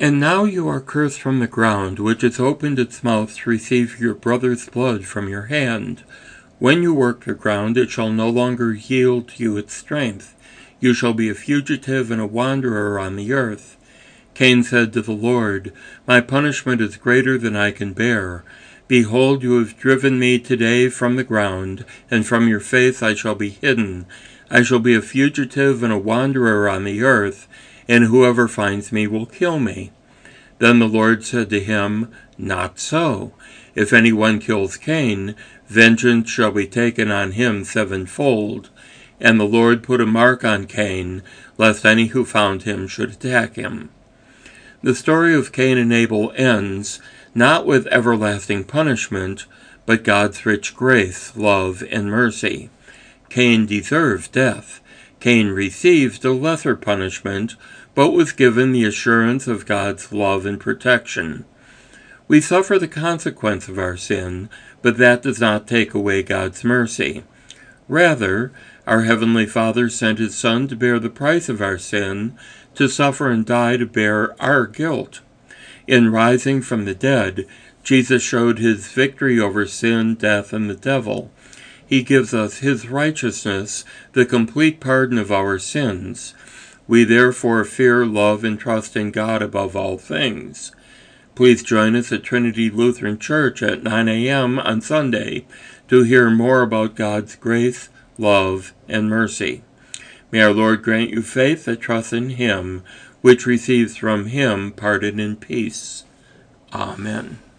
And now you are cursed from the ground, which has opened its mouth to receive your brother's blood from your hand. When you work the ground, it shall no longer yield to you its strength. You shall be a fugitive and a wanderer on the earth. Cain said to the Lord, My punishment is greater than I can bear. Behold, you have driven me today from the ground, and from your face I shall be hidden. I shall be a fugitive and a wanderer on the earth, and whoever finds me will kill me. Then the Lord said to him, Not so. If anyone kills Cain, vengeance shall be taken on him sevenfold. And the Lord put a mark on Cain, lest any who found him should attack him. The story of Cain and Abel ends not with everlasting punishment, but God's rich grace, love, and mercy. Cain deserved death. Cain received a lesser punishment, but was given the assurance of God's love and protection. We suffer the consequence of our sin, but that does not take away God's mercy. Rather, our Heavenly Father sent His Son to bear the price of our sin, to suffer and die to bear our guilt. In rising from the dead, Jesus showed His victory over sin, death, and the devil. He gives us His righteousness, the complete pardon of our sins. We therefore fear, love, and trust in God above all things. Please join us at Trinity Lutheran Church at 9 a.m. on Sunday to hear more about God's grace, love, and mercy. May our Lord grant you faith that trusts in Him, which receives from Him pardon and peace. Amen.